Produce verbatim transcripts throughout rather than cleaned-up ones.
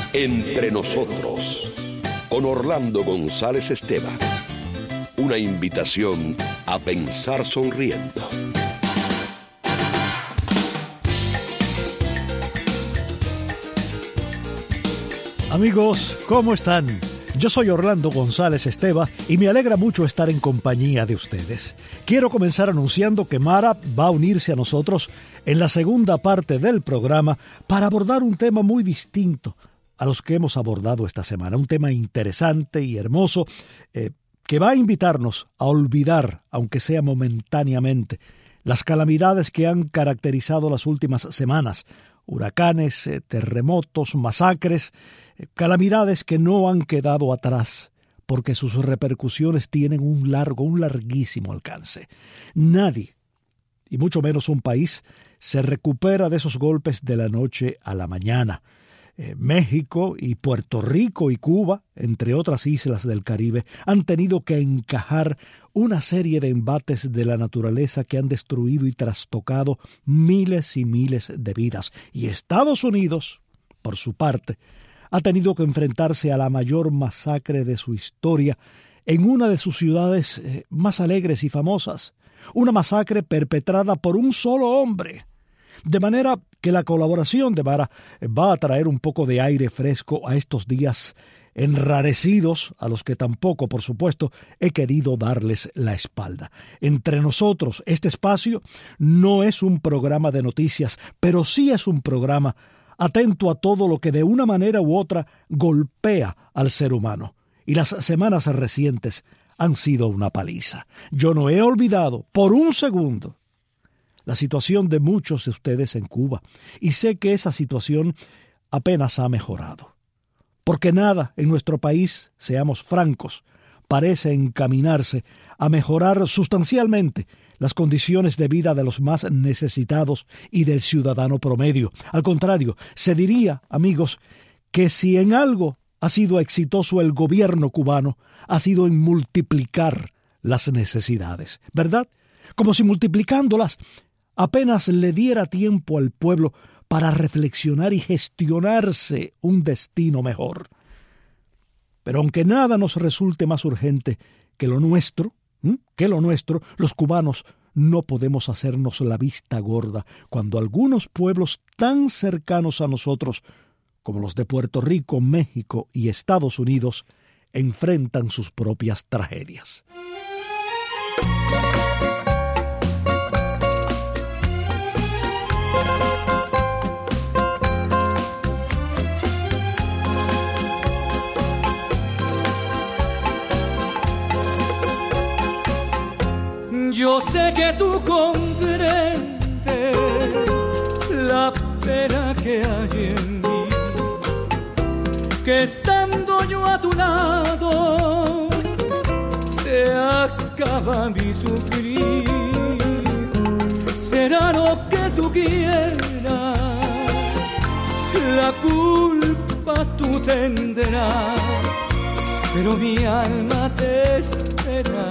Entre nosotros, con Orlando González Esteban. Una invitación a pensar sonriendo. Amigos, ¿cómo están? Yo soy Orlando González Esteban y me alegra mucho estar en compañía de ustedes. Quiero comenzar anunciando que Mara va a unirse a nosotros en la segunda parte del programa para abordar un tema muy distinto a los que hemos abordado esta semana. Un tema interesante y hermoso eh, que va a invitarnos a olvidar, aunque sea momentáneamente, las calamidades que han caracterizado las últimas semanas. Huracanes, eh, terremotos, masacres, eh, calamidades que no han quedado atrás, porque sus repercusiones tienen un largo, un larguísimo alcance. Nadie, y mucho menos un país, se recupera de esos golpes de la noche a la mañana. Eh, México y Puerto Rico y Cuba, entre otras islas del Caribe, han tenido que encajar una serie de embates de la naturaleza que han destruido y trastocado miles y miles de vidas. Y Estados Unidos, por su parte, ha tenido que enfrentarse a la mayor masacre de su historia en una de sus ciudades eh, más alegres y famosas. Una masacre perpetrada por un solo hombre. De manera que la colaboración de Mara va a traer un poco de aire fresco a estos días enrarecidos, a los que tampoco, por supuesto, he querido darles la espalda. Entre nosotros, este espacio no es un programa de noticias, pero sí es un programa atento a todo lo que de una manera u otra golpea al ser humano. Y las semanas recientes han sido una paliza. Yo no he olvidado por un segundo la situación de muchos de ustedes en Cuba, y sé que esa situación apenas ha mejorado. Porque nada en nuestro país, seamos francos, parece encaminarse a mejorar sustancialmente las condiciones de vida de los más necesitados y del ciudadano promedio. Al contrario, se diría, amigos, que si en algo ha sido exitoso el gobierno cubano, ha sido en multiplicar las necesidades, ¿verdad? Como si multiplicándolas apenas le diera tiempo al pueblo para reflexionar y gestionarse un destino mejor. Pero aunque nada nos resulte más urgente que lo nuestro, ¿m? que lo nuestro, los cubanos no podemos hacernos la vista gorda cuando algunos pueblos tan cercanos a nosotros, como los de Puerto Rico, México y Estados Unidos, enfrentan sus propias tragedias. Yo sé que tú comprendes la pena que hay en mí, que estando yo a tu lado se acaba mi sufrir. Será lo que tú quieras, la culpa tú tendrás, pero mi alma te espera.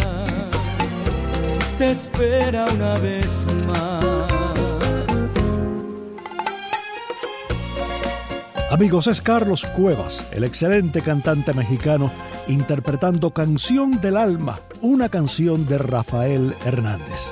Te espera una vez más. Amigos, es Carlos Cuevas, el excelente cantante mexicano, interpretando Canción del Alma, una canción de Rafael Hernández.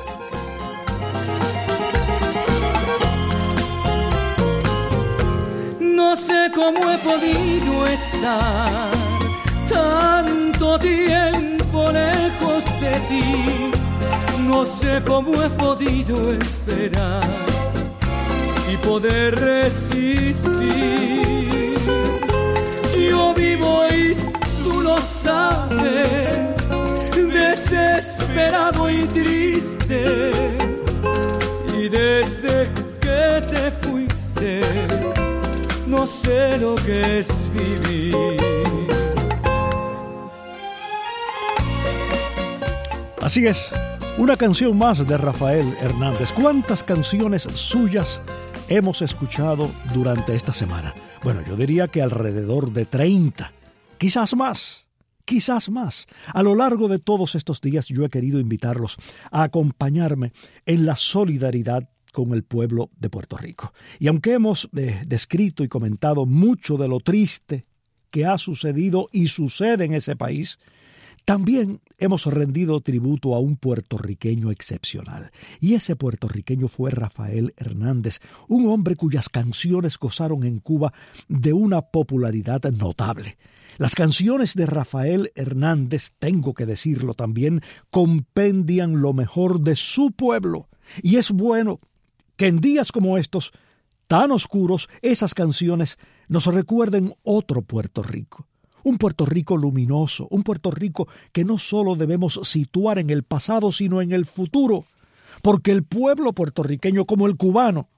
No sé cómo he podido estar tanto tiempo lejos de ti. No sé cómo he podido esperar y poder resistir. Yo vivo y tú lo sabes, desesperado y triste. Y desde que te fuiste, no sé lo que es vivir. Así es. Una canción más de Rafael Hernández. ¿Cuántas canciones suyas hemos escuchado durante esta semana? Bueno, yo diría que alrededor de treinta, quizás más, quizás más. A lo largo de todos estos días yo he querido invitarlos a acompañarme en la solidaridad con el pueblo de Puerto Rico. Y aunque hemos eh, descrito y comentado mucho de lo triste que ha sucedido y sucede en ese país, también hemos rendido tributo a un puertorriqueño excepcional. Y ese puertorriqueño fue Rafael Hernández, un hombre cuyas canciones gozaron en Cuba de una popularidad notable. Las canciones de Rafael Hernández, tengo que decirlo también, compendian lo mejor de su pueblo. Y es bueno que en días como estos, tan oscuros, esas canciones nos recuerden otro Puerto Rico. Un Puerto Rico luminoso, un Puerto Rico que no solo debemos situar en el pasado, sino en el futuro. Porque el pueblo puertorriqueño, como el cubano,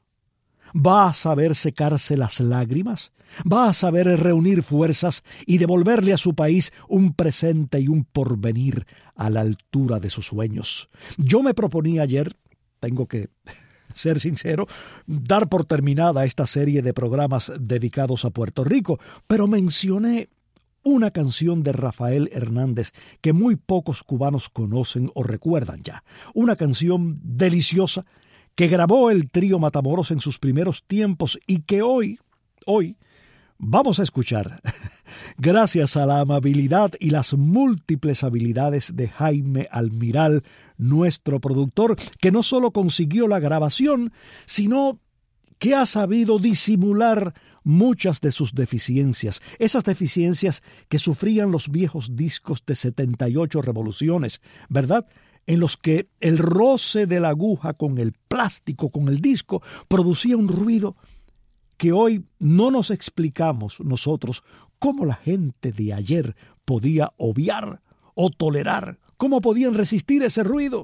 va a saber secarse las lágrimas, va a saber reunir fuerzas y devolverle a su país un presente y un porvenir a la altura de sus sueños. Yo me proponía ayer, tengo que ser sincero, dar por terminada esta serie de programas dedicados a Puerto Rico, pero mencioné una canción de Rafael Hernández que muy pocos cubanos conocen o recuerdan ya. Una canción deliciosa que grabó el trío Matamoros en sus primeros tiempos y que hoy, hoy, vamos a escuchar, gracias a la amabilidad y las múltiples habilidades de Jaime Almiral, nuestro productor, que no solo consiguió la grabación, sino que ha sabido disimular muchas de sus deficiencias, esas deficiencias que sufrían los viejos discos de setenta y ocho revoluciones, ¿verdad?, en los que el roce de la aguja con el plástico, con el disco, producía un ruido que hoy no nos explicamos nosotros cómo la gente de ayer podía obviar o tolerar, cómo podían resistir ese ruido.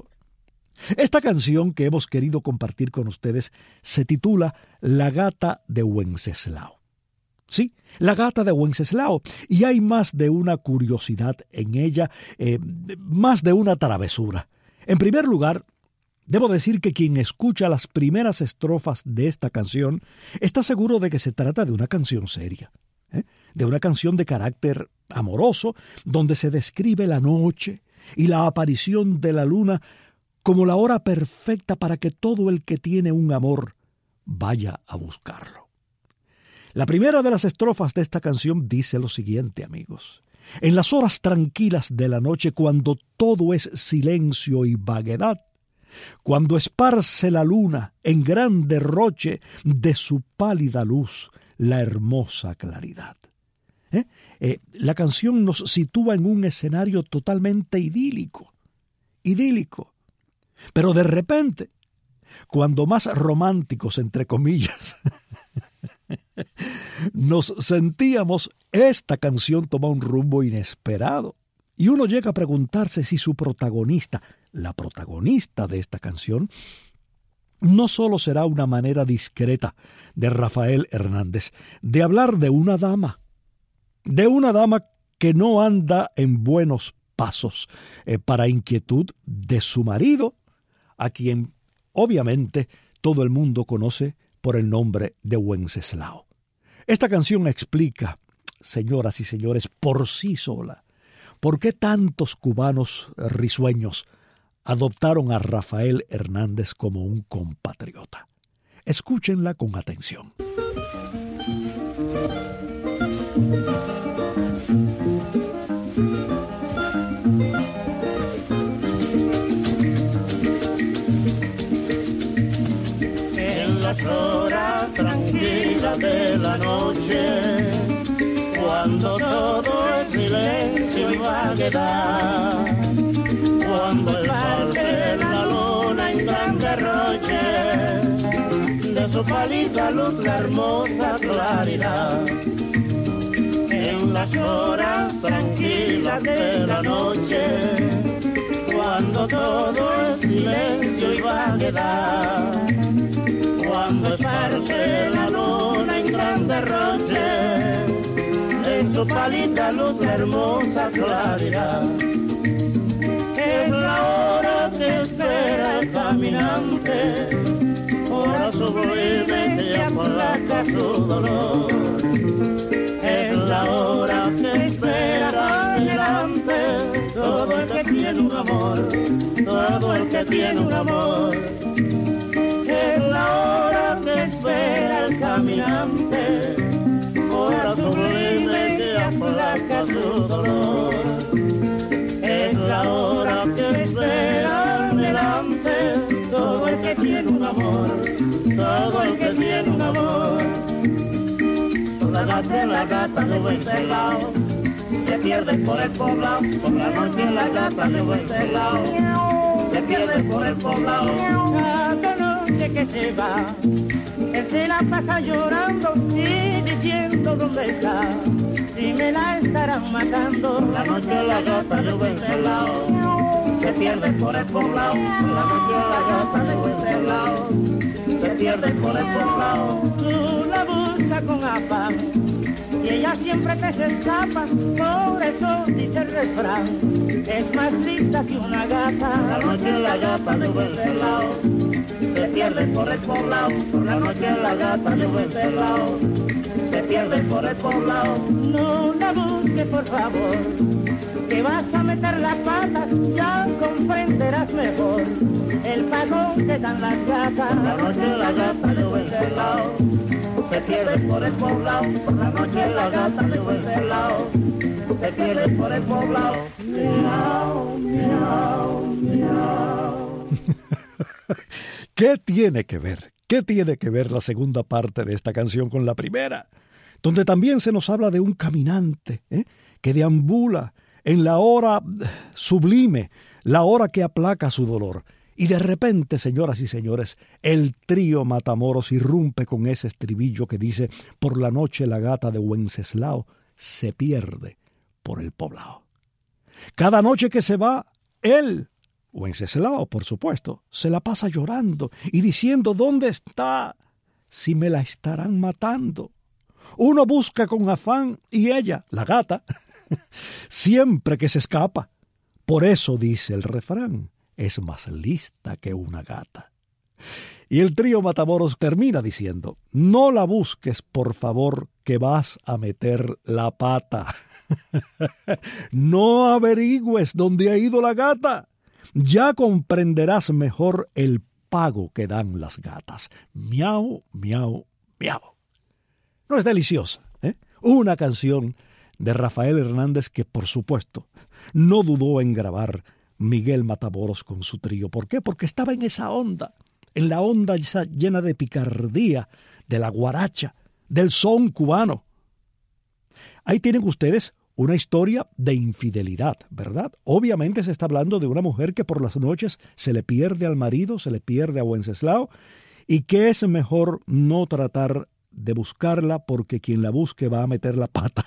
Esta canción que hemos querido compartir con ustedes se titula La Gata de Wenceslao. Sí, La Gata de Wenceslao. Y hay más de una curiosidad en ella, eh, más de una travesura. En primer lugar, debo decir que quien escucha las primeras estrofas de esta canción está seguro de que se trata de una canción seria, ¿eh? de una canción de carácter amoroso, donde se describe la noche y la aparición de la luna como la hora perfecta para que todo el que tiene un amor vaya a buscarlo. La primera de las estrofas de esta canción dice lo siguiente, amigos. En las horas tranquilas de la noche, cuando todo es silencio y vaguedad, cuando esparce la luna en gran derroche de su pálida luz la hermosa claridad. ¿Eh? Eh, la canción nos sitúa en un escenario totalmente idílico, idílico. Pero de repente, cuando más románticos, entre comillas, nos sentíamos, esta canción toma un rumbo inesperado. Y uno llega a preguntarse si su protagonista, la protagonista de esta canción, no solo será una manera discreta de Rafael Hernández de hablar de una dama, de una dama que no anda en buenos pasos eh, para inquietud de su marido, a quien obviamente todo el mundo conoce por el nombre de Wenceslao. Esta canción explica, señoras y señores, por sí sola, por qué tantos cubanos risueños adoptaron a Rafael Hernández como un compatriota. Escúchenla con atención. Las horas tranquilas de la noche, cuando todo es silencio y vaguedad, cuando esparce la luna en gran derroche de su pálida luz la hermosa claridad. En las horas tranquilas de la noche, cuando todo es silencio y vaguedad, cuando esparce la luna en gran derroche en su pálida luz la hermosa claridad. Es la hora que espera el caminante, hora sublime que aplaca su dolor. Es la hora que espera adelante todo el que tiene un amor, todo el que tiene un amor. Es la noche la gata de Wenceslao se pierde por el poblado, por la noche la gata de Wenceslao se pierde por el poblado. Cada noche que se va, él se la pasa llorando y diciendo dónde está, si me la estarán matando. Por la noche la gata de Wenceslao se pierde por el poblado, por la noche la gata de Wenceslao se pierde por el poblado. Tú la buscas con afán y ella siempre te se escapa, por eso dice el refrán, es más lista que una gata. Por la noche la gata de Wenceslao se pierde por el poblado, por la noche la gata de Wenceslao se pierde por el poblado. No la busques por favor, que vas a meter las patas, ya comprenderás mejor el pagón que dan las gatas. Por la noche la gata de Wenceslao se pierde por el poblado, por la noche la gata de Wenceslao se pierde por el poblado. Miau, miau, miau. ¿Qué tiene que ver? ¿Qué tiene que ver la segunda parte de esta canción con la primera? Donde también se nos habla de un caminante ¿eh? que deambula en la hora sublime, la hora que aplaca su dolor. Y de repente, señoras y señores, el trío Matamoros irrumpe con ese estribillo que dice: por la noche la gata de Wenceslao se pierde por el poblado. Cada noche que se va, él, Wenceslao, por supuesto, se la pasa llorando y diciendo: ¿dónde está? Si me la estarán matando. Uno busca con afán y ella, la gata, siempre que se escapa. Por eso dice el refrán: es más lista que una gata. Y el trío Matamoros termina diciendo: no la busques, por favor, que vas a meter la pata. No averigües dónde ha ido la gata. Ya comprenderás mejor el pago que dan las gatas. Miau, miau, miau. ¿No es deliciosa? ¿eh? Una canción de Rafael Hernández que, por supuesto, no dudó en grabar Miguel Matamoros con su trío. ¿Por qué? Porque estaba en esa onda, en la onda esa llena de picardía, de la guaracha, del son cubano. Ahí tienen ustedes una historia de infidelidad, ¿verdad? Obviamente se está hablando de una mujer que por las noches se le pierde al marido, se le pierde a Wenceslao, y que es mejor no tratar de buscarla porque quien la busque va a meter la pata.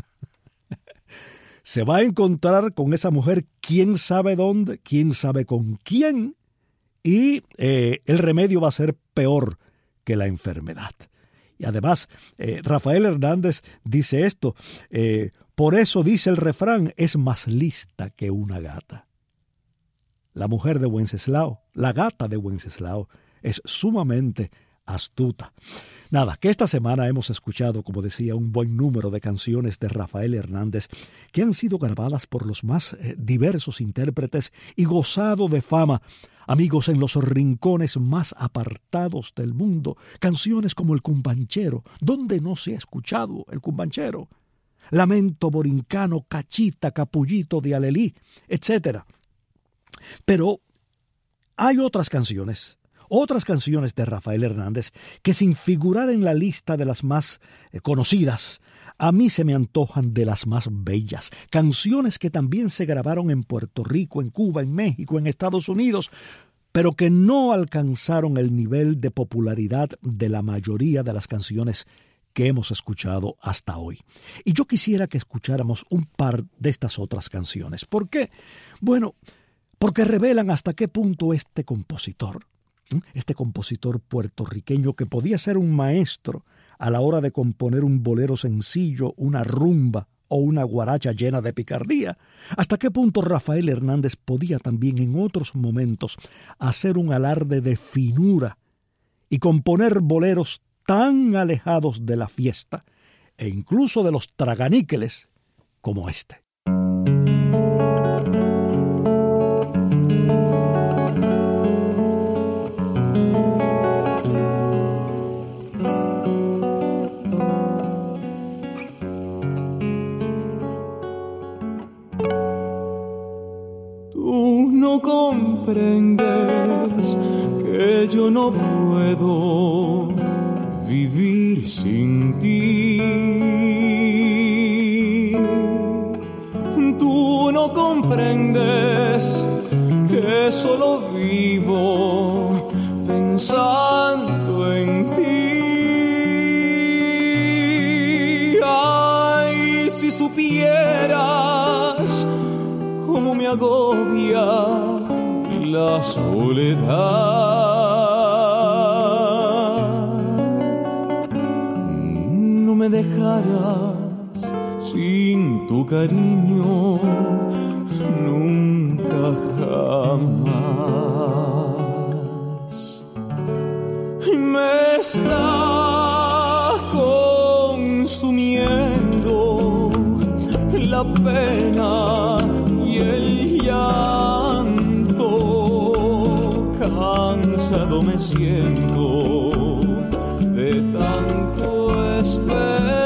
Se va a encontrar con esa mujer quién sabe dónde, quién sabe con quién, y eh, el remedio va a ser peor que la enfermedad. Y además, eh, Rafael Hernández dice esto, eh, por eso dice el refrán, es más lista que una gata. La mujer de Wenceslao, la gata de Wenceslao, es sumamente astuta. Nada, que esta semana hemos escuchado, como decía, un buen número de canciones de Rafael Hernández que han sido grabadas por los más eh, diversos intérpretes y gozado de fama, amigos, en los rincones más apartados del mundo. Canciones como El Cumbanchero, ¿dónde no se ha escuchado El Cumbanchero? Lamento Borincano, Cachita, Capullito de Alelí, etcétera. Pero hay otras canciones Otras canciones de Rafael Hernández que, sin figurar en la lista de las más eh, conocidas, a mí se me antojan de las más bellas. Canciones que también se grabaron en Puerto Rico, en Cuba, en México, en Estados Unidos, pero que no alcanzaron el nivel de popularidad de la mayoría de las canciones que hemos escuchado hasta hoy. Y yo quisiera que escucháramos un par de estas otras canciones. ¿Por qué? Bueno, porque revelan hasta qué punto este compositor, este compositor puertorriqueño que podía ser un maestro a la hora de componer un bolero sencillo, una rumba o una guaracha llena de picardía, hasta qué punto Rafael Hernández podía también en otros momentos hacer un alarde de finura y componer boleros tan alejados de la fiesta e incluso de los traganíqueles como este. No comprendes que yo no puedo vivir sin ti. comprendes que solo vivo pensando en ti. Ay, si supieras cómo me agobia la soledad. No me dejarás sin tu cariño nunca jamás. Me está consumiendo la pena y el llanto. Cansado me siento de tanto esperar.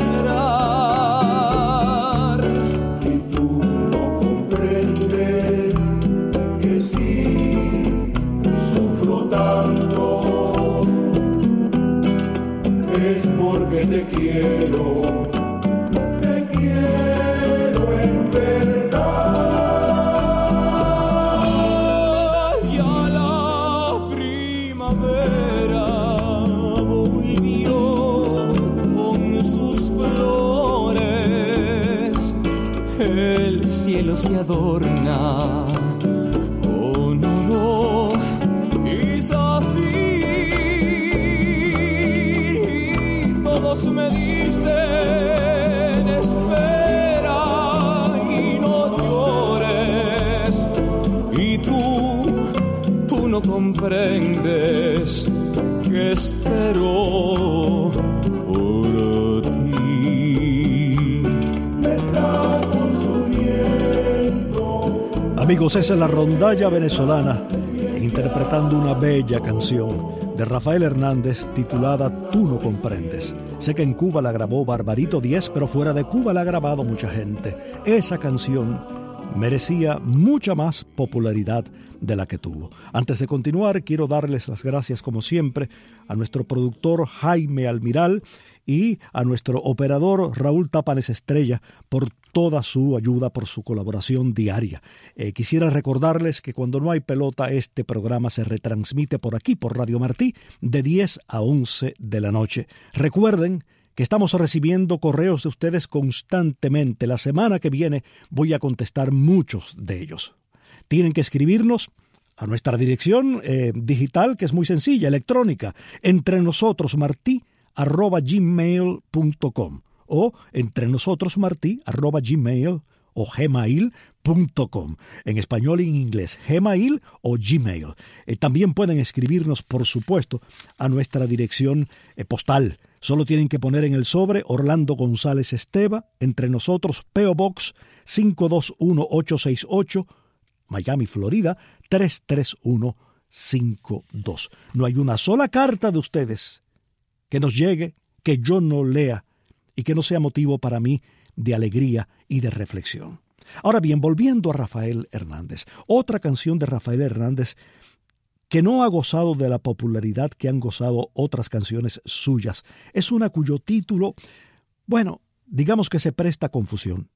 Te quiero, te quiero en verdad. Ya la primavera volvió con sus flores. El cielo se adorna con oro y zafiro. Todos me dicen espera y no llores, y tú, tú no comprendes que espero por ti. Me está consumiendo. Amigos, esa es la rondalla venezolana interpretando una bella canción de Rafael Hernández titulada Tú no comprendes. Sé que en Cuba la grabó Barbarito Díez, pero fuera de Cuba la ha grabado mucha gente. Esa canción merecía mucha más popularidad de la que tuvo. Antes de continuar, quiero darles las gracias, como siempre, a nuestro productor Jaime Almiral y a nuestro operador Raúl Tapanes Estrella por toda su ayuda, por su colaboración diaria. Eh, quisiera recordarles que cuando no hay pelota, este programa se retransmite por aquí, por Radio Martí, de diez a once de la noche. Recuerden que estamos recibiendo correos de ustedes constantemente. La semana que viene voy a contestar muchos de ellos. Tienen que escribirnos a nuestra dirección eh, digital, que es muy sencilla, electrónica, entre nosotros martí arroba gmail punto com o entre nosotros martí arroba gmail o gmail punto com, en español y en inglés, Gmail o Gmail. Eh, también pueden escribirnos, por supuesto, a nuestra dirección eh, postal. Solo tienen que poner en el sobre Orlando González Esteva, entre nosotros, P O Box cinco dos uno ocho seis ocho, Miami, Florida, tres tres uno cinco dos. No hay una sola carta de ustedes que nos llegue, que yo no lea y que no sea motivo para mí de alegría y de reflexión. Ahora bien, volviendo a Rafael Hernández, otra canción de Rafael Hernández que no ha gozado de la popularidad que han gozado otras canciones suyas, es una cuyo título, bueno, digamos que se presta a confusión.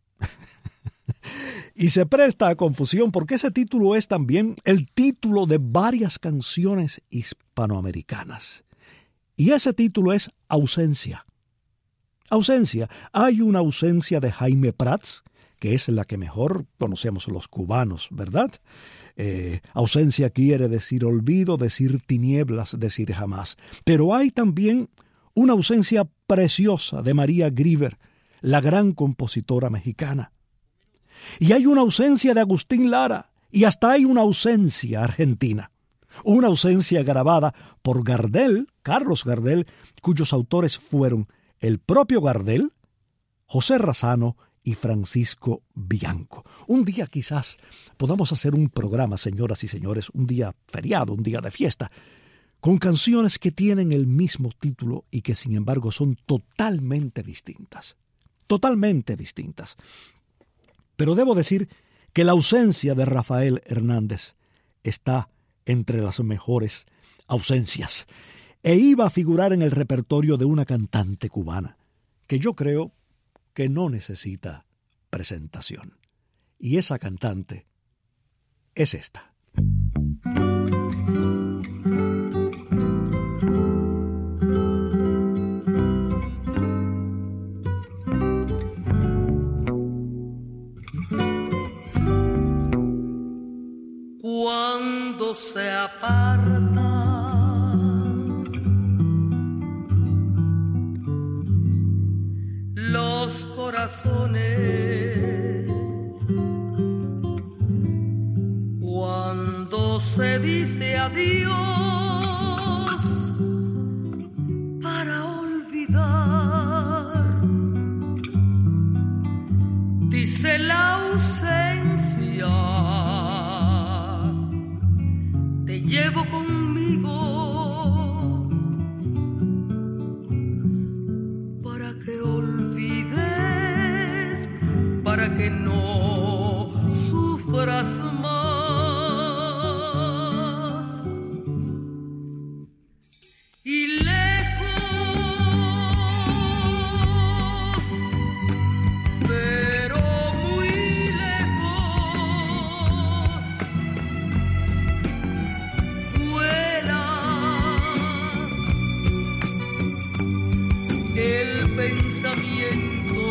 Y se presta a confusión porque ese título es también el título de varias canciones hispanoamericanas. Y ese título es Ausencia. Ausencia. Hay una ausencia de Jaime Prats, que es la que mejor conocemos los cubanos, ¿verdad? Eh, ausencia quiere decir olvido, decir tinieblas, decir jamás. Pero hay también una ausencia preciosa de María Grieber, la gran compositora mexicana. Y hay una ausencia de Agustín Lara, y hasta hay una ausencia argentina. Una ausencia grabada por Gardel, Carlos Gardel, cuyos autores fueron el propio Gardel, José Razano y Francisco Bianco. Un día quizás podamos hacer un programa, señoras y señores, un día feriado, un día de fiesta, con canciones que tienen el mismo título y que sin embargo son totalmente distintas. Totalmente distintas. Pero debo decir que la ausencia de Rafael Hernández está entre las mejores ausencias, e iba a figurar en el repertorio de una cantante cubana, que yo creo que no necesita presentación. Y esa cantante es esta. Cuando se aparta los corazones, cuando se dice adiós para olvidar, dice la ausencia, te llevo conmigo para que olvides, para que no sufras más. Y lejos, pero muy lejos, vuela el pensamiento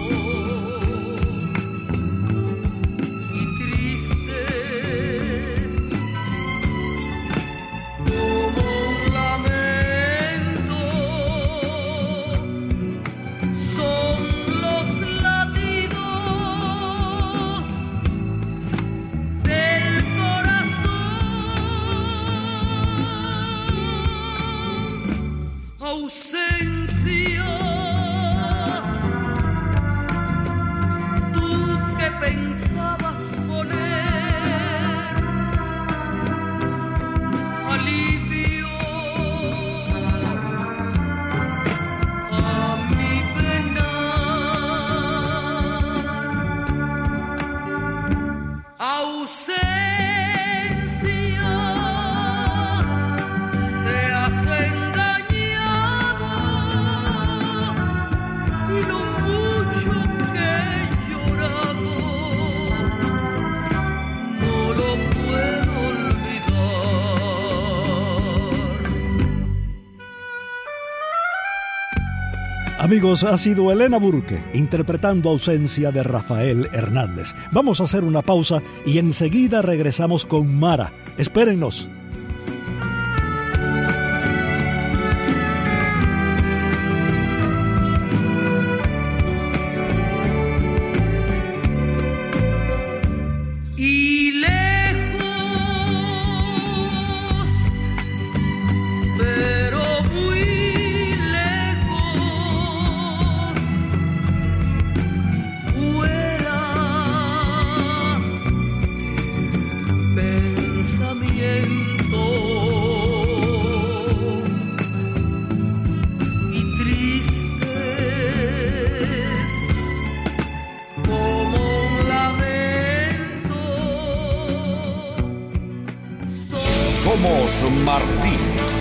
y tristes como un lamento son los latidos del corazón. Ausencia, tú que pensabas poner alivio a mi penar. Ausencia, te has engañado y lo mucho que he llorado no lo puedo olvidar. Amigos, ha sido Elena Burke interpretando Ausencia de Rafael Hernández. Vamos a hacer una pausa y enseguida regresamos con Mara. Espérennos. Y lejos, pero muy lejos, fuera pensamiento y tristes como un lamento. Somos Martí.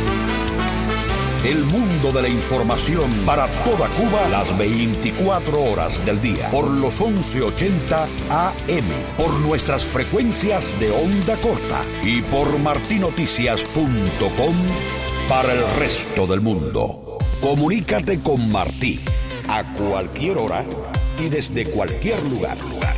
El mundo de la información para toda Cuba las veinticuatro horas del día. Por los once ochenta A M. Por nuestras frecuencias de onda corta. Y por martinoticias punto com para el resto del mundo. Comunícate con Martí a cualquier hora y desde cualquier lugar.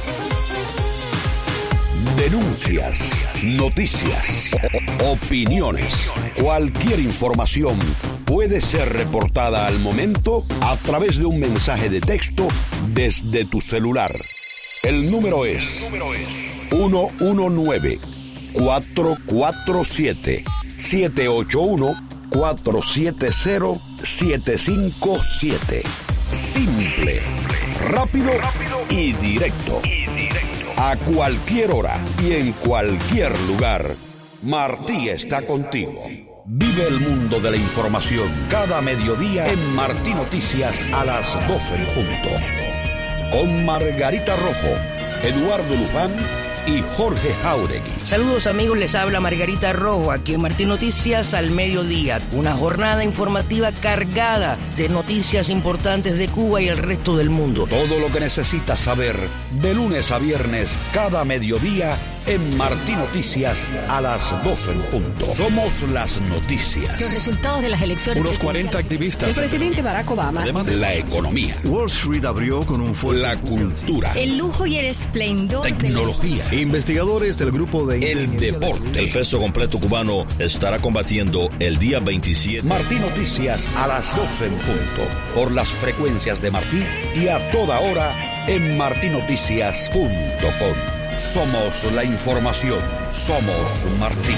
Denuncias, noticias, opiniones, cualquier información puede ser reportada al momento a través de un mensaje de texto desde tu celular. El número es uno uno nueve, cuatro cuatro siete, siete ocho uno, cuatro siete cero, siete cinco siete. Simple, rápido y directo. A cualquier hora y en cualquier lugar, Martí está contigo. Vive el mundo de la información cada mediodía en Martí Noticias a las doce en punto. Con Margarita Rojo, Eduardo Luján y Jorge Jauregui. Saludos amigos, les habla Margarita Rojo, aquí en Martín Noticias al mediodía. Una jornada informativa cargada de noticias importantes de Cuba y el resto del mundo. Todo lo que necesitas saber de lunes a viernes, cada mediodía en Martín Noticias a las doce en punto. Somos las noticias. Los resultados de las elecciones. Unos cuarenta activistas. El presidente Barack Obama. Además, la economía. Wall Street abrió con un fuerte. La cultura. El lujo y el esplendor. Tecnología. De... Investigadores del grupo de... El deporte. El peso completo cubano estará combatiendo el día veintisiete. Martín Noticias a las doce en punto. Por las frecuencias de Martín y a toda hora en martín noticias punto com. Somos la información. Somos Martín.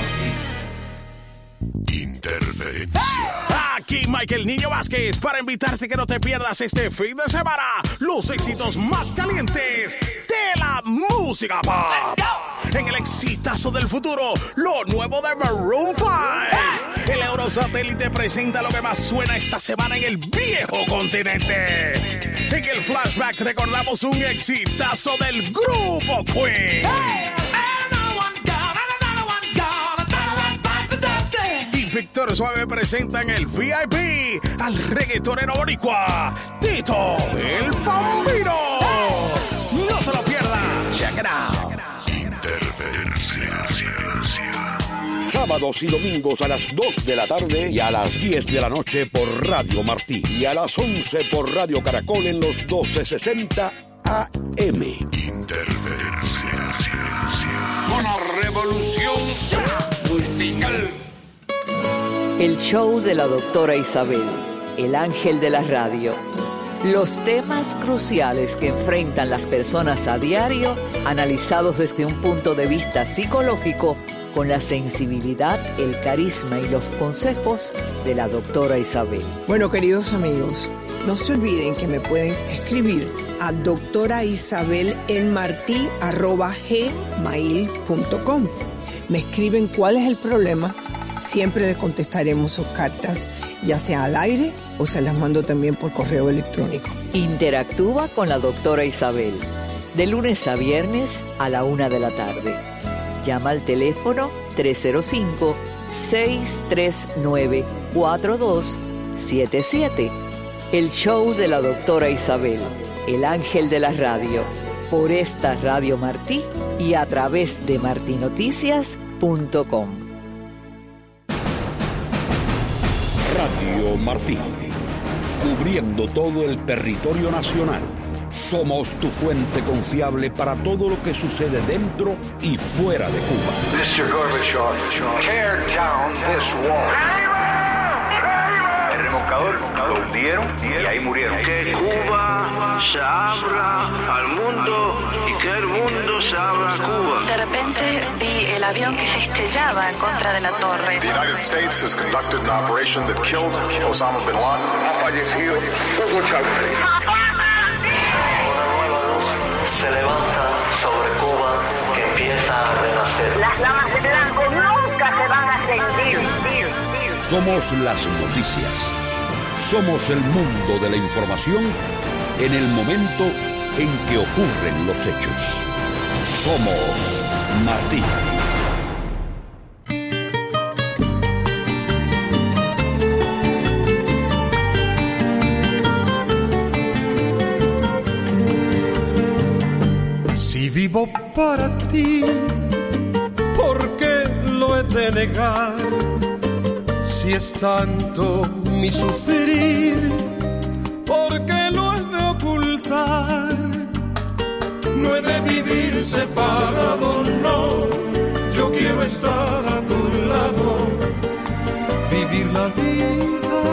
Interferencia. Aquí Michael Niño Vázquez para invitarte que no te pierdas este fin de semana los éxitos más calientes de la música pop. En el exitazo del futuro, lo nuevo de Maroon cinco. El Eurosatélite presenta lo que más suena esta semana en el viejo continente. En el flashback recordamos un exitazo del grupo Queen. Y Víctor Suave presentan el V I P al reggaetonero boricua Tito el Bambino. No te lo pierdas. Check it out. Interferencia. Sábados y domingos a las dos de la tarde y a las diez de la noche por Radio Martí. Y a las once por Radio Caracol en los doce sesenta A M. Interferencia. Una revolución musical. El show de la doctora Isabel, el ángel de la radio. Los temas cruciales que enfrentan las personas a diario, analizados desde un punto de vista psicológico, con la sensibilidad, el carisma y los consejos de la doctora Isabel. Bueno, queridos amigos, no se olviden que me pueden escribir a doctora Isabel en martí arroba gmail punto com. Me escriben cuál es el problema. Siempre les contestaremos sus cartas, ya sea al aire o se las mando también por correo electrónico. Interactúa con la doctora Isabel, de lunes a viernes a la una de la tarde. Llama al teléfono tres cero cinco, seis tres nueve, cuatro dos siete siete. El show de la doctora Isabel, el ángel de la radio, por esta Radio Martí y a través de martín noticias punto com. Radio Martí, cubriendo todo el territorio nacional. Somos tu fuente confiable para todo lo que sucede dentro y fuera de Cuba. mister Gorbachev, tear down this wall. El remolcador lo hundieron y ahí murieron. Que Cuba se abra al mundo y que el mundo se abra a Cuba. De repente vi el avión que se estrellaba en contra de la torre. The United States has conducted an operation that killed Osama bin Laden. Ha fallecido Hugo Chávez. Se levanta sobre Cuba que empieza a renacer. Las llamas de blanco nunca se van a extinguir. Somos las noticias. Somos el mundo de la información en el momento en que ocurren los hechos. Somos Martín. Si vivo para ti, ¿por qué lo he de negar? Si es tanto mi sufrir, ¿por qué lo he de ocultar? No he de vivir separado, no. Yo quiero estar a tu lado, vivir la vida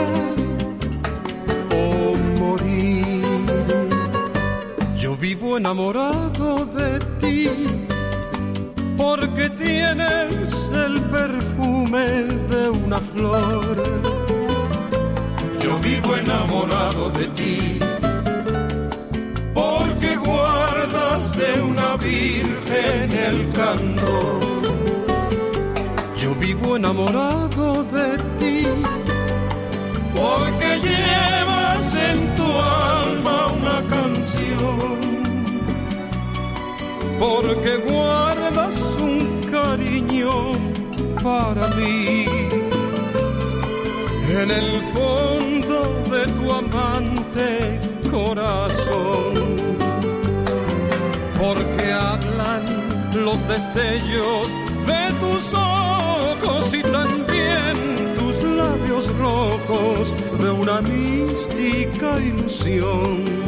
o morir. Yo vivo enamorado de ti, porque tienes el perfume de una flor. Yo vivo enamorado de ti, porque guardas de una virgen el candor. Yo vivo enamorado de ti, porque llevas en tu alma una canción, porque guardas para mí. En el fondo de tu amante corazón, porque hablan los destellos de tus ojos y también tus labios rojos de una mística ilusión.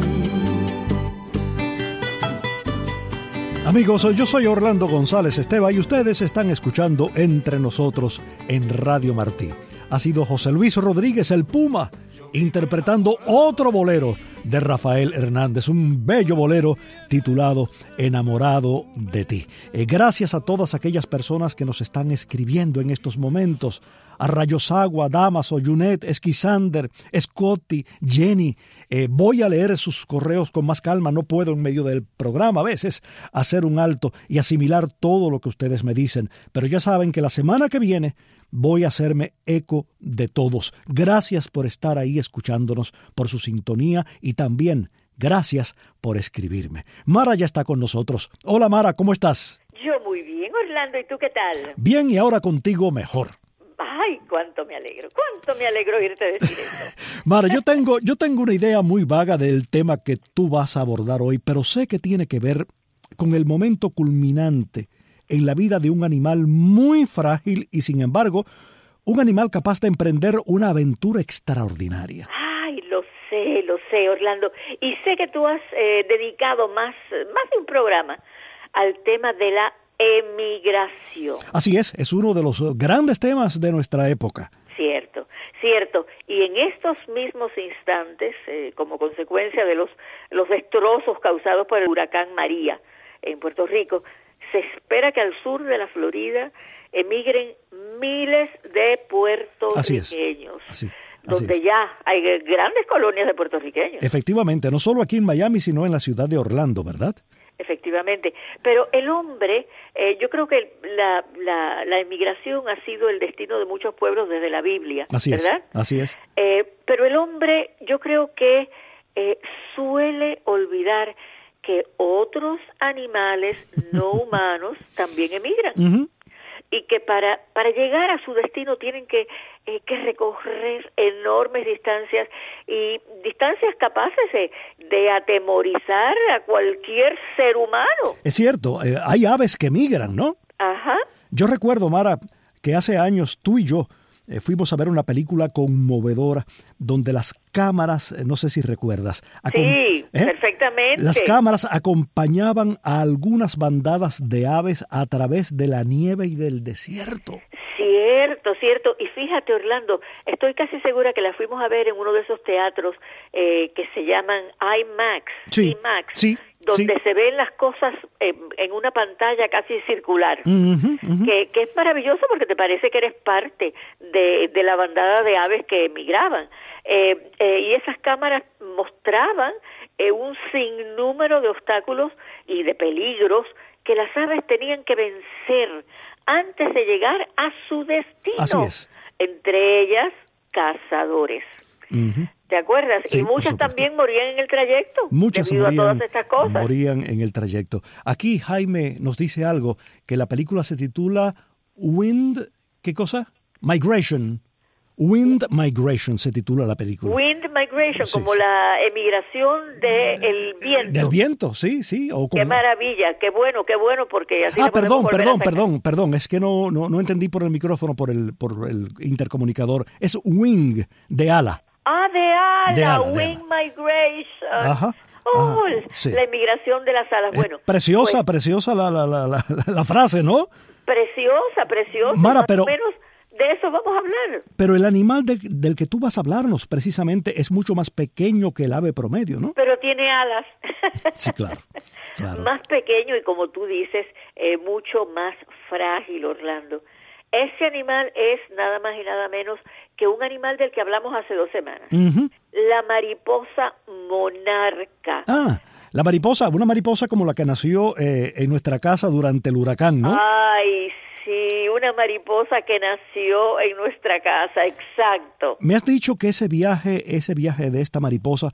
Amigos, yo soy Orlando González Esteva y ustedes están escuchando Entre Nosotros en Radio Martí. Ha sido José Luis Rodríguez, el Puma, interpretando otro bolero de Rafael Hernández, un bello bolero titulado Enamorado de ti. Eh, gracias a todas aquellas personas que nos están escribiendo en estos momentos, a Rayosagua, Damaso, Junet, Esquisander, Scotty, Jenny. Eh, voy a leer sus correos con más calma, no puedo en medio del programa a veces hacer un alto y asimilar todo lo que ustedes me dicen, pero ya saben que la semana que viene voy a hacerme eco de todos. Gracias por estar ahí escuchándonos, por su sintonía y también gracias por escribirme. Mara ya está con nosotros. Hola Mara, ¿cómo estás? Yo muy bien, Orlando, ¿y tú qué tal? Bien, y ahora contigo mejor. Ay, cuánto me alegro, cuánto me alegro oírte decir eso. Mara, yo tengo, yo tengo una idea muy vaga del tema que tú vas a abordar hoy, pero sé que tiene que ver con el momento culminante en la vida de un animal muy frágil y, sin embargo, un animal capaz de emprender una aventura extraordinaria. Ay, lo sé, lo sé, Orlando. Y sé que tú has eh, dedicado más, más de un programa al tema de la emigración. Así es, es uno de los grandes temas de nuestra época. Cierto, cierto. Y en estos mismos instantes, eh, como consecuencia de los, los destrozos causados por el huracán María en Puerto Rico, se espera que al sur de la Florida emigren miles de puertorriqueños, así es, así, así donde es. ya hay grandes colonias de puertorriqueños. Efectivamente, no solo aquí en Miami, sino en la ciudad de Orlando, ¿verdad? Efectivamente, pero el hombre, eh, yo creo que la, la, la emigración ha sido el destino de muchos pueblos desde la Biblia, así ¿verdad? Es, así es. Eh, pero el hombre, yo creo que eh, suele olvidar que otros animales no humanos también emigran. Uh-huh. Y que para, para llegar a su destino tienen que, eh, que recorrer enormes distancias y distancias capaces de, de atemorizar a cualquier ser humano. Es cierto, eh, hay aves que migran, ¿no? Ajá. Yo recuerdo, Mara, que hace años tú y yo eh, fuimos a ver una película conmovedora donde las cámaras, eh, no sé si recuerdas. Sí, ¿eh? Perfectamente. Las cámaras acompañaban a algunas bandadas de aves a través de la nieve y del desierto. Cierto, cierto. Y fíjate, Orlando, estoy casi segura que la fuimos a ver en uno de esos teatros eh, que se llaman IMAX, sí, IMAX, sí, donde sí. se ven las cosas en, en una pantalla casi circular, uh-huh, uh-huh. Que, que es maravilloso porque te parece que eres parte de, de la bandada de aves que emigraban. Eh, eh, y esas cámaras mostraban eh, un sinnúmero de obstáculos y de peligros que las aves tenían que vencer antes de llegar a su destino. Así es. Entre ellas, cazadores. Uh-huh. ¿Te acuerdas? Sí, y muchas también morían en el trayecto. Muchas debido morían, a todas estas cosas. morían en el trayecto. Aquí Jaime nos dice algo, que la película se titula Wind, ¿qué cosa? Migration. Wind Migration se titula la película. Wind Migration, sí. Como la emigración del viento. Del viento, sí, sí. O como... Qué maravilla, qué bueno, qué bueno, porque así Ah, le perdón, perdón, a perdón, perdón, es que no, no, no entendí por el micrófono, por el, por el intercomunicador. Es wing, de ala. Ah, de ala, de ala Wing de ala. Migration. Ajá. Oh, Ajá, sí. La emigración de las alas. Es bueno, preciosa, pues, preciosa la, la, la, la, la frase, ¿no? Preciosa, preciosa. Mara, más pero... o menos de eso vamos a hablar. Pero el animal de, del que tú vas a hablarnos precisamente es mucho más pequeño que el ave promedio, ¿no? Pero tiene alas. Sí, claro. claro. Más pequeño y, como tú dices, eh, mucho más frágil, Orlando. Ese animal es nada más y nada menos que un animal del que hablamos hace dos semanas. Uh-huh. La mariposa monarca. Ah, la mariposa, una mariposa como la que nació eh, en nuestra casa durante el huracán, ¿no? Ay, sí, una mariposa que nació en nuestra casa, exacto. Me has dicho que ese viaje, ese viaje de esta mariposa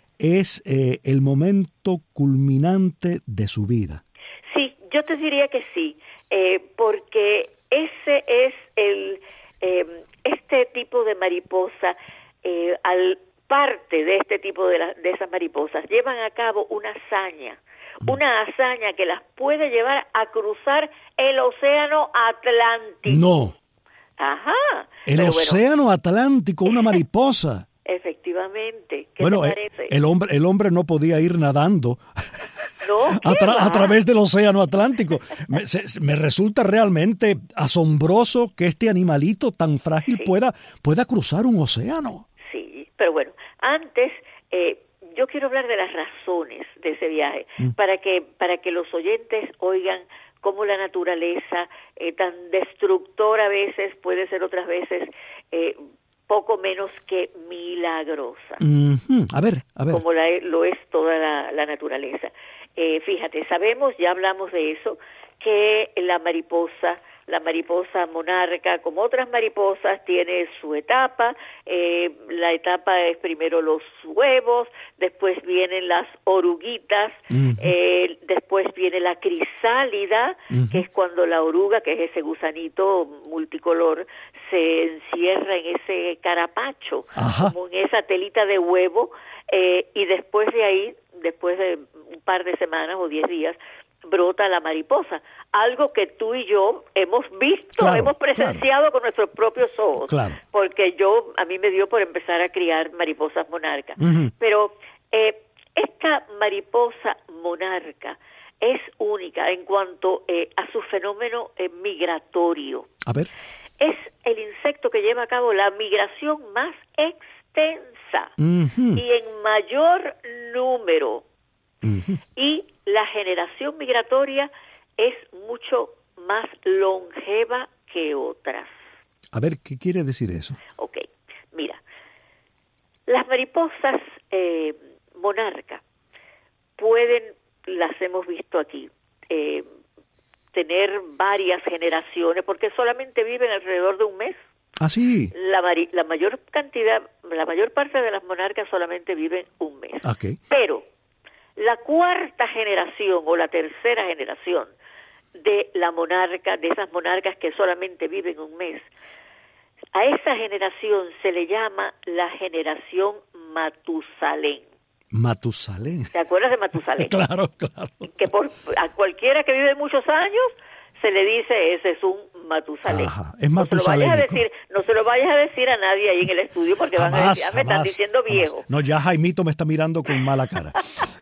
es eh, el momento culminante de su vida. Sí, yo te diría que sí, eh, porque ese es el eh, este tipo de mariposa, eh, al parte de este tipo de, la, de esas mariposas, llevan a cabo una hazaña, una hazaña que las puede llevar a cruzar el océano Atlántico. No. Ajá. El Pero océano bueno, Atlántico, una mariposa. Efectivamente. ¿Qué Bueno, te el, parece? el hombre el hombre no podía ir nadando No, a, tra- a través del océano Atlántico. Me, se, me resulta realmente asombroso que este animalito tan frágil Sí. pueda pueda cruzar un océano. Sí, pero bueno, antes eh, yo quiero hablar de las razones de ese viaje, Mm. para que para que los oyentes oigan cómo la naturaleza, eh, tan destructora a veces, puede ser otras veces eh, poco menos que milagrosa, Ujú. A ver, a ver. como la, lo es toda la, la naturaleza. Eh, fíjate, sabemos, ya hablamos de eso, que la mariposa, la mariposa monarca, como otras mariposas, tiene su etapa. Eh, la etapa es primero los huevos, después vienen las oruguitas, Ujú. eh, después viene la crisálida, Ujú. que es cuando la oruga, que es ese gusanito multicolor, se encierra en ese carapacho, Ajá. como en esa telita de huevo, eh, y después de ahí, después de un par de semanas o diez días, brota la mariposa, algo que tú y yo hemos visto, Claro, hemos presenciado con nuestros propios ojos, Claro. porque yo, a mí me dio por empezar a criar mariposas monarcas, Ujú. pero eh, esta mariposa monarca es única en cuanto eh, a su fenómeno eh, migratorio. A ver. Es el insecto que lleva a cabo la migración más extensa Ujú. y en mayor número. Ujú. Y la generación migratoria es mucho más longeva que otras. A ver, ¿qué quiere decir eso? Ok, mira, las mariposas eh, monarca pueden, las hemos visto aquí, eh, tener varias generaciones, porque solamente viven alrededor de un mes. Ah, sí. La, mari- la mayor cantidad, la mayor parte de las monarcas solamente viven un mes. Ok. Pero la cuarta generación o la tercera generación de la monarca, de esas monarcas que solamente viven un mes, a esa generación se le llama la generación Matusalén. Matusalén. ¿Te acuerdas de Matusalén? Claro, claro. Que por a cualquiera que vive muchos años se le dice ese es un Matusalén. Ajá, es No se lo vayas a matusalénico. decir, no se lo vayas a decir a nadie ahí en el estudio porque van a Jamás, decir, ah, me están jamás, diciendo viejo. No, ya Jaimito me está mirando con mala cara.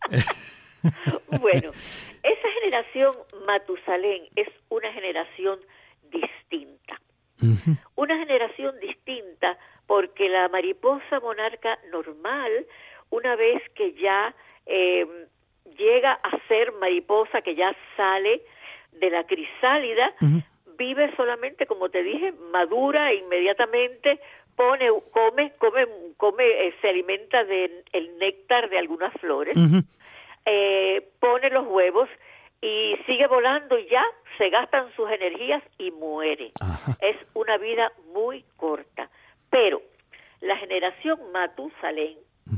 Bueno, esa generación Matusalén es una generación distinta. Ujú. Una generación distinta porque la mariposa monarca normal, una vez que ya eh, llega a ser mariposa, que ya sale de la crisálida, Ujú. vive solamente, como te dije, madura e inmediatamente pone, come, come, come, eh, se alimenta del el néctar de algunas flores, Ujú. eh, pone los huevos y sigue volando y ya se gastan sus energías y muere. Ajá. Es una vida muy corta. Pero la generación Matusalén,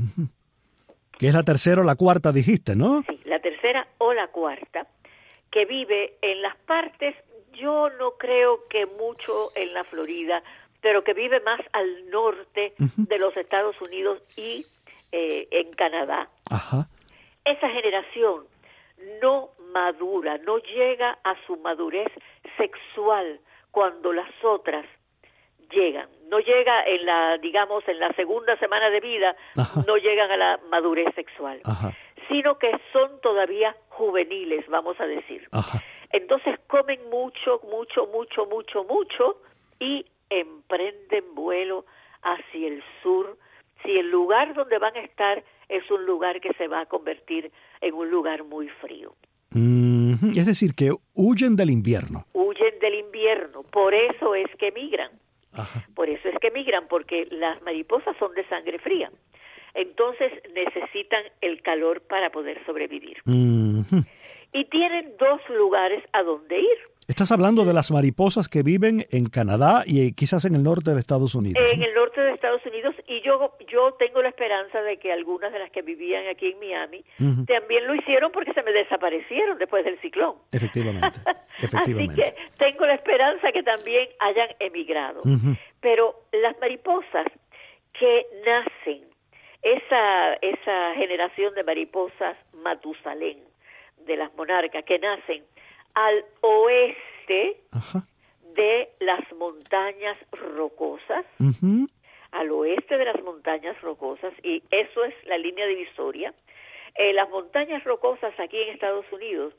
Que es la tercera o la cuarta, dijiste, ¿no? sí, la tercera o la cuarta, que vive en las partes, yo no creo que mucho en la Florida, pero que vive más al norte Ujú. de los Estados Unidos y eh, en Canadá. Ajá. Esa generación no madura, no llega a su madurez sexual cuando las otras llegan. No llega en la, digamos, en la segunda semana de vida, Ajá. no llegan a la madurez sexual, Ajá. sino que son todavía juveniles, vamos a decir. Ajá. Entonces comen mucho, mucho, mucho, mucho, mucho y emprenden vuelo hacia el sur. Si el lugar donde van a estar es un lugar que se va a convertir en un lugar muy frío. Ujú. Es decir, que huyen del invierno. Huyen del invierno, por eso es que migran. Ajá. Por eso es que migran, porque las mariposas son de sangre fría. Entonces necesitan el calor para poder sobrevivir. Ujú. y tienen dos lugares a donde ir. Estás hablando de las mariposas que viven en Canadá y quizás en el norte de Estados Unidos. En el norte de Estados Unidos, y yo yo tengo la esperanza de que algunas de las que vivían aquí en Miami uh-huh. también lo hicieron porque se me desaparecieron después del ciclón. Efectivamente, efectivamente. Así que tengo la esperanza que también hayan emigrado. Uh-huh. Pero las mariposas que nacen, esa, esa generación de mariposas Matusalén, de las monarcas, que nacen al oeste Ajá. de las montañas rocosas, uh-huh. al oeste de las montañas rocosas, y eso es la línea divisoria. Eh, las montañas rocosas aquí en Estados Unidos,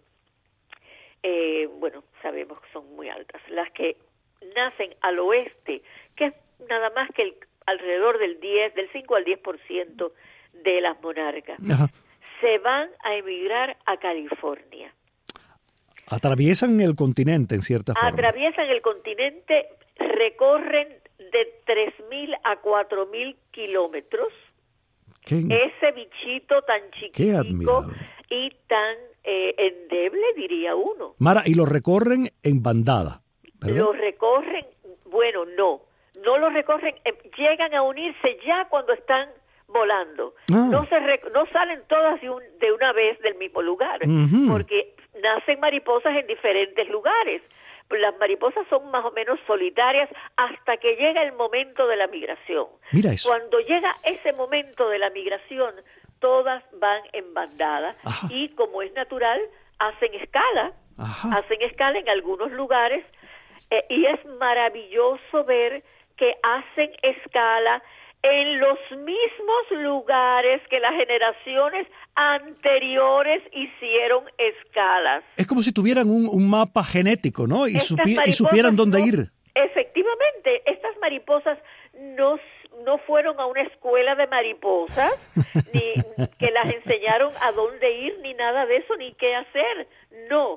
eh, bueno, sabemos que son muy altas. Las que nacen al oeste, que es nada más que el, alrededor del diez, del cinco al diez por ciento de las monarcas, Ajá. se van a emigrar a California. Atraviesan el continente, en cierta forma. Atraviesan el continente, recorren de tres mil a cuatro mil kilómetros. ¿Qué? Ese bichito tan chiquitico y tan eh, endeble, diría uno. Mara, y lo recorren en bandada, ¿verdad? Lo recorren, bueno, no. No lo recorren, eh, llegan a unirse ya cuando están volando. Ah. No se rec- no salen todas de, un, de una vez del mismo lugar, uh-huh. porque nacen mariposas en diferentes lugares. Las mariposas son más o menos solitarias hasta que llega el momento de la migración. Mira eso. Cuando llega ese momento de la migración, todas van en bandada. Ajá. Y como es natural, hacen escala, Ajá. hacen escala en algunos lugares, eh, y es maravilloso ver que hacen escala en los mismos lugares que las generaciones anteriores hicieron escalas. Es como si tuvieran un, un mapa genético, ¿no? Y, supi- y supieran dónde no, ir. Efectivamente, estas mariposas no, no fueron a una escuela de mariposas, ni que las enseñaron a dónde ir, ni nada de eso, ni qué hacer. No,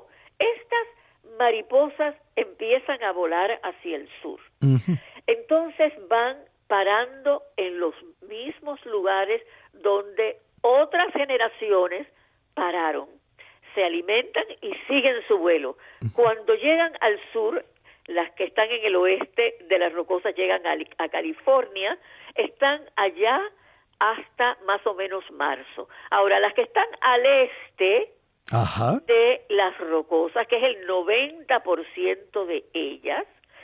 estas mariposas empiezan a volar hacia el sur. Uh-huh. Entonces van parando en los mismos lugares donde otras generaciones pararon. Se alimentan y siguen su vuelo. Cuando llegan al sur, las que están en el oeste de las rocosas llegan a, a California, están allá hasta más o menos marzo. Ahora, las que están al este Ajá. de las rocosas, que es el noventa por ciento de ellas,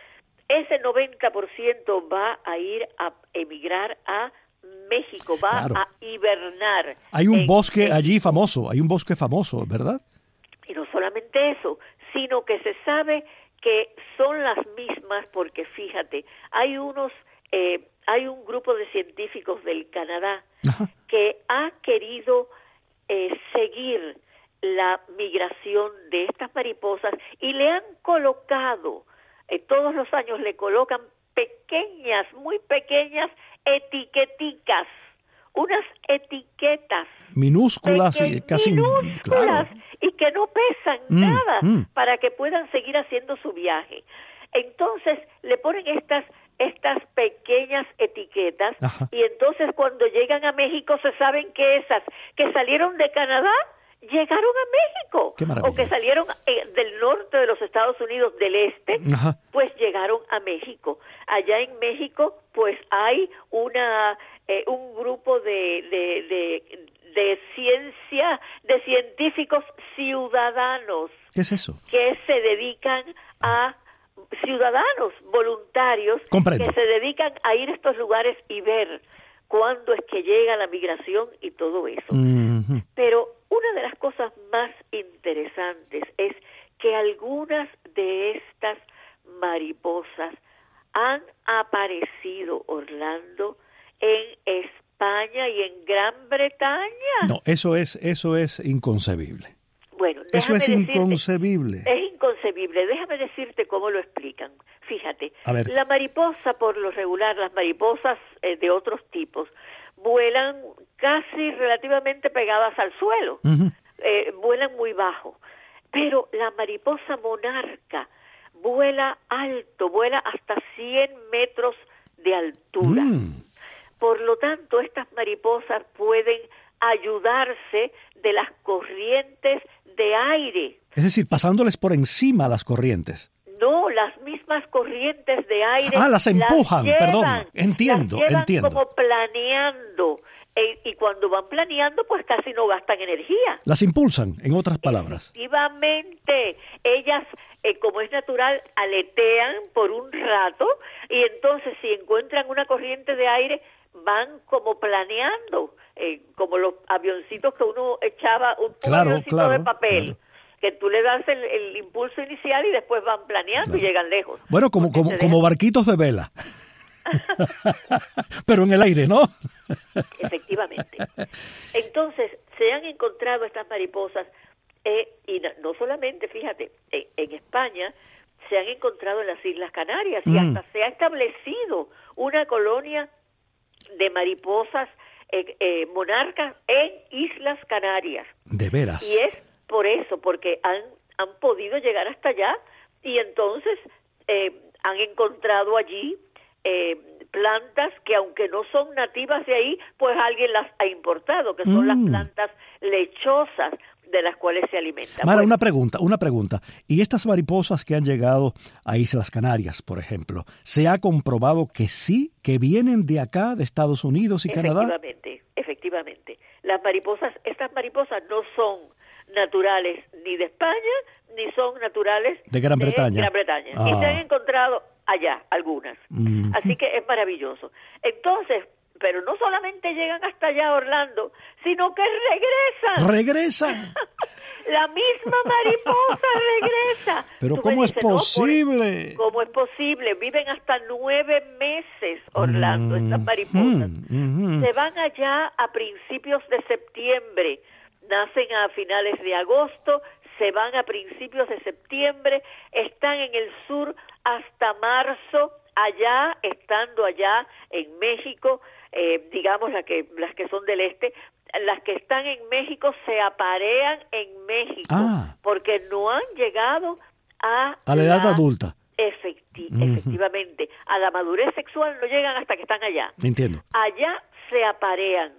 ese noventa por ciento va a ir a emigrar a México, va claro. a hibernar. Hay un en, bosque en, allí famoso, hay un bosque famoso, ¿verdad? Y no solamente eso, sino que se sabe que son las mismas porque, fíjate, hay unos, eh, hay un grupo de científicos del Canadá Ajá. que ha querido eh, seguir la migración de estas mariposas y le han colocado Eh, todos los años le colocan pequeñas, muy pequeñas etiqueticas, unas etiquetas minúsculas y casi minúsculas claro. y que no pesan mm, nada mm. para que puedan seguir haciendo su viaje. Entonces le ponen estas estas pequeñas etiquetas Ajá. y entonces cuando llegan a México se saben que esas que salieron de Canadá llegaron a México, o que salieron eh, del norte de los Estados Unidos, del este, Ajá. pues llegaron a México. Allá en México, pues hay una eh, un grupo de, de, de, de ciencia, de científicos ciudadanos. ¿Qué es eso? Que se dedican a ciudadanos voluntarios Comprendo. que se dedican a ir a estos lugares y ver cuándo es que llega la migración y todo eso. Mm-hmm. Pero una de las cosas más interesantes es que algunas de estas mariposas han aparecido, Orlando, en España y en Gran Bretaña. No, eso es, eso es inconcebible. Bueno, eso es decirte, inconcebible. Es inconcebible. Déjame decirte cómo lo explican. Fíjate, la mariposa, por lo regular, las mariposas eh, de otros tipos, vuelan casi relativamente pegadas al suelo, uh-huh. eh, vuelan muy bajo, pero la mariposa monarca vuela alto, vuela hasta cien metros de altura. Mm. Por lo tanto, estas mariposas pueden ayudarse de las corrientes de aire Es decir, pasándoles por encima las corrientes. No, las mismas corrientes de aire. Ah, las empujan, las llevan, perdón. Entiendo, las llevan entiendo. como planeando. E, y cuando van planeando, pues casi no gastan energía. Las impulsan, en otras palabras. Efectivamente. Ellas, eh, como es natural, aletean por un rato y entonces si encuentran una corriente de aire, van como planeando, eh, como los avioncitos que uno echaba, un, claro, un avioncito claro, de papel. Claro. Que tú le das el, el impulso inicial y después van planeando claro. y llegan lejos. Bueno, como como, como barquitos de vela. Pero en el aire, ¿no? Efectivamente. Entonces, se han encontrado estas mariposas, eh, y no, no solamente, fíjate, en, en España se han encontrado en las Islas Canarias mm. y hasta se ha establecido una colonia de mariposas eh, eh, monarcas en Islas Canarias. De veras. Y es por eso, porque han, han podido llegar hasta allá y entonces eh, han encontrado allí eh, plantas que aunque no son nativas de ahí, pues alguien las ha importado, que son mm. las plantas lechosas de las cuales se alimentan. Mara, bueno, una pregunta, una pregunta. ¿Y estas mariposas que han llegado a Islas Canarias, por ejemplo, se ha comprobado que sí, que vienen de acá, de Estados Unidos y Canadá? Efectivamente, efectivamente. Las mariposas, estas mariposas no son naturales ni de España, ni son naturales de Gran de Bretaña. Gran Bretaña. Ah. Y se han encontrado allá algunas. Mm. Así que es maravilloso. Entonces, pero no solamente llegan hasta allá, Orlando, sino que regresan. ¡Regresan! La misma mariposa regresa. ¿Pero Tú cómo dices, es posible? No, ¿cómo es posible? Viven hasta nueve meses, Orlando, mm. estas mariposas. Mm. Mm. Se van allá a principios de septiembre. Nacen a finales de agosto, se van a principios de septiembre, están en el sur hasta marzo, allá, estando allá en México, eh, digamos las que, las que son del este, las que están en México se aparean en México, ah. porque no han llegado a, a la edad la, adulta. Efecti- uh-huh. Efectivamente, a la madurez sexual no llegan hasta que están allá. Entiendo. Allá se aparean.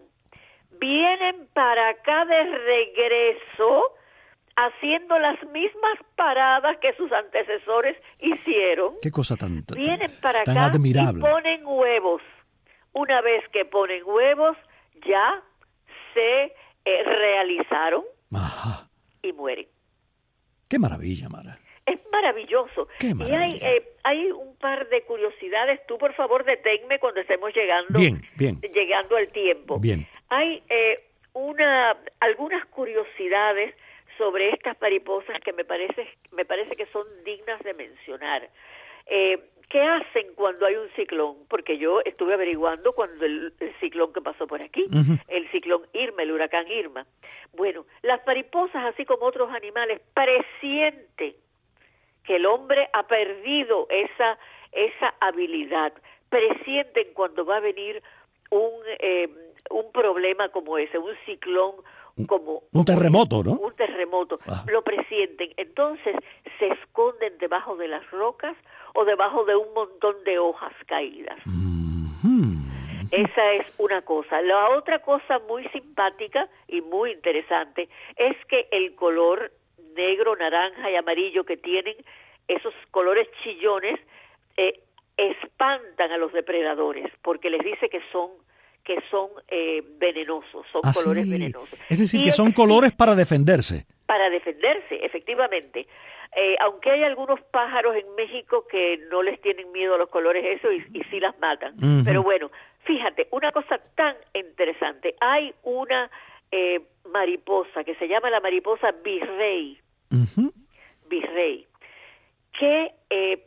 Vienen para acá de regreso haciendo las mismas paradas que sus antecesores hicieron. Qué cosa tan, tan Vienen para tan acá admirable. Y ponen huevos. Una vez que ponen huevos, ya se eh, realizaron Ajá. y mueren. Qué maravilla, Mara. Es maravilloso. Qué maravilla. Y hay, eh, hay un par de curiosidades. Tú, por favor, deténme cuando estemos llegando, bien, bien. llegando al tiempo. Bien. Hay eh, una algunas curiosidades sobre estas mariposas que me parece me parece que son dignas de mencionar. Eh, ¿Qué hacen cuando hay un ciclón? Porque yo estuve averiguando cuando el, el ciclón que pasó por aquí, uh-huh. el ciclón Irma, el huracán Irma. Bueno, las mariposas, así como otros animales, presienten que el hombre ha perdido esa esa habilidad. Presienten cuando va a venir un eh, un problema como ese, un ciclón como... Un terremoto, ¿no? Un terremoto. Ah. Lo presienten. Entonces se esconden debajo de las rocas o debajo de un montón de hojas caídas. Mm-hmm. Esa es una cosa. La otra cosa muy simpática y muy interesante es que el color negro, naranja y amarillo que tienen, esos colores chillones, eh, espantan a los depredadores porque les dice que son que son eh, venenosos, son ah, colores sí. venenosos. Es decir, y que son colores para defenderse. Para defenderse, efectivamente. Eh, aunque hay algunos pájaros en México que no les tienen miedo a los colores eso y, y sí las matan. Uh-huh. Pero bueno, fíjate, una cosa tan interesante. Hay una eh, mariposa que se llama la mariposa virrey. Uh-huh. Virrey. Que... Eh,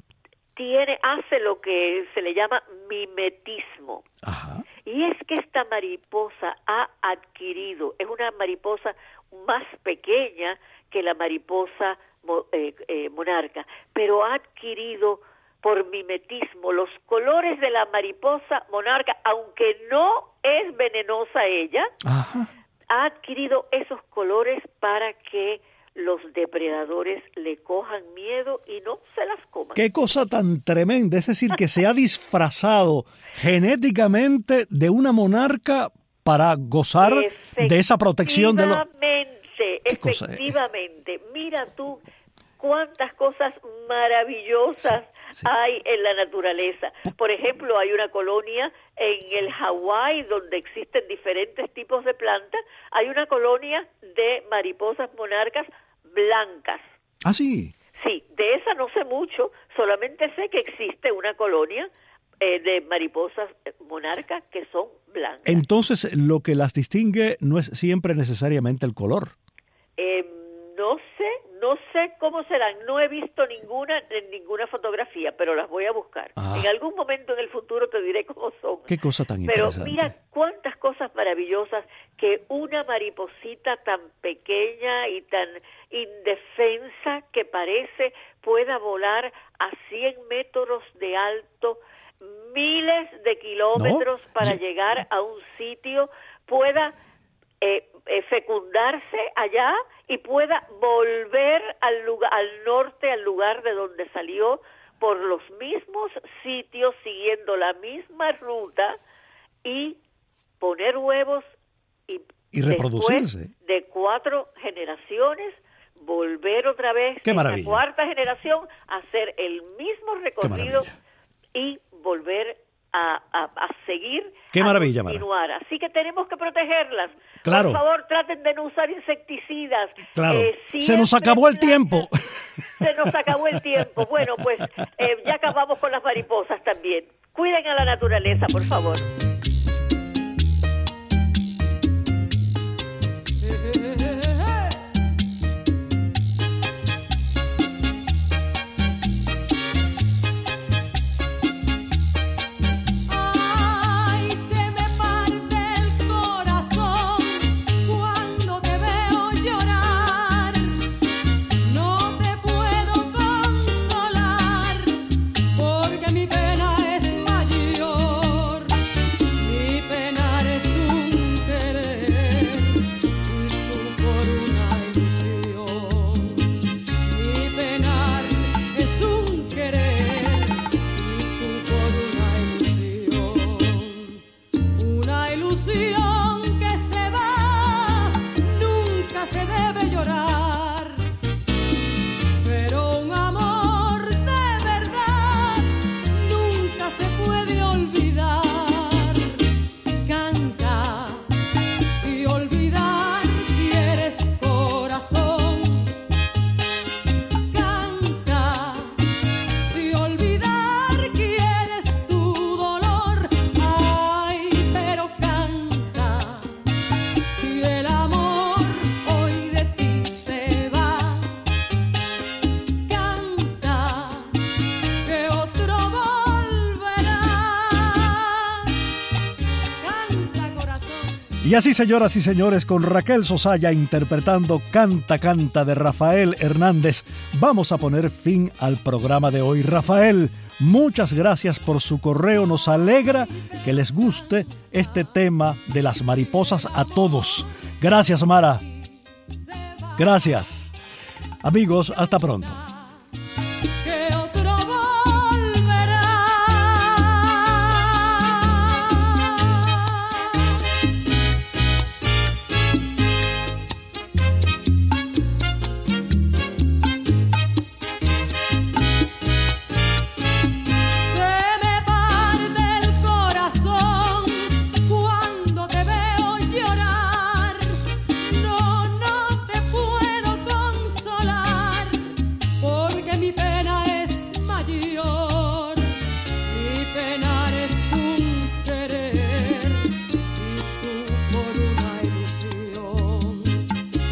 tiene, hace lo que se le llama mimetismo. Ajá. Y es que esta mariposa ha adquirido, es una mariposa más pequeña que la mariposa eh, eh, monarca, pero ha adquirido por mimetismo los colores de la mariposa monarca, aunque no es venenosa ella, Ajá. ha adquirido esos colores para que los depredadores le cojan miedo y no se las coman. Qué cosa tan tremenda, es decir, que se ha disfrazado genéticamente de una monarca para gozar de esa protección de los... Efectivamente, Efectivamente, mira tú cuántas cosas maravillosas sí, sí. hay en la naturaleza. Por ejemplo, hay una colonia en el Hawái donde existen diferentes tipos de plantas. Hay una colonia de mariposas monarcas blancas. ¿Ah, sí? Sí, de esa no sé mucho, solamente sé que existe una colonia eh, de mariposas monarcas que son blancas. Entonces, lo que las distingue no es siempre necesariamente el color. Eh, no sé, no sé cómo serán. No he visto ninguna en ninguna fotografía, pero las voy a buscar. Ah. En algún momento en el futuro te diré cómo son. Qué cosa tan pero interesante. Pero mira cuántas cosas maravillosas que una mariposita tan pequeña y tan indefensa que parece pueda volar a cien metros de alto, miles de kilómetros ¿No? para llegar a un sitio, pueda eh, eh, fecundarse allá y pueda volver al lugar, al norte, al lugar de donde salió, por los mismos sitios, siguiendo la misma ruta, y poner huevos y, y reproducirse de cuatro generaciones volver otra vez Qué en maravilla. la cuarta generación a hacer el mismo recorrido y volver a, a, a seguir Qué a maravilla, continuar. Mara. Así que tenemos que protegerlas. Claro. Por favor, traten de no usar insecticidas. Claro. Eh, se nos acabó el tiempo. Se nos acabó el tiempo. Bueno, pues eh, ya acabamos con las mariposas también. Cuiden a la naturaleza, por favor. Y así, señoras y señores, con Raquel Sosaya interpretando Canta, Canta de Rafael Hernández, vamos a poner fin al programa de hoy. Rafael, muchas gracias por su correo. Nos alegra que les guste este tema de las mariposas a todos. Gracias, Mara. Gracias. Amigos, hasta pronto.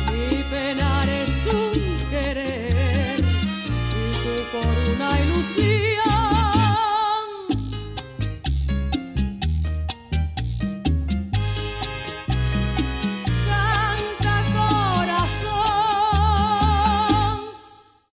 Sí.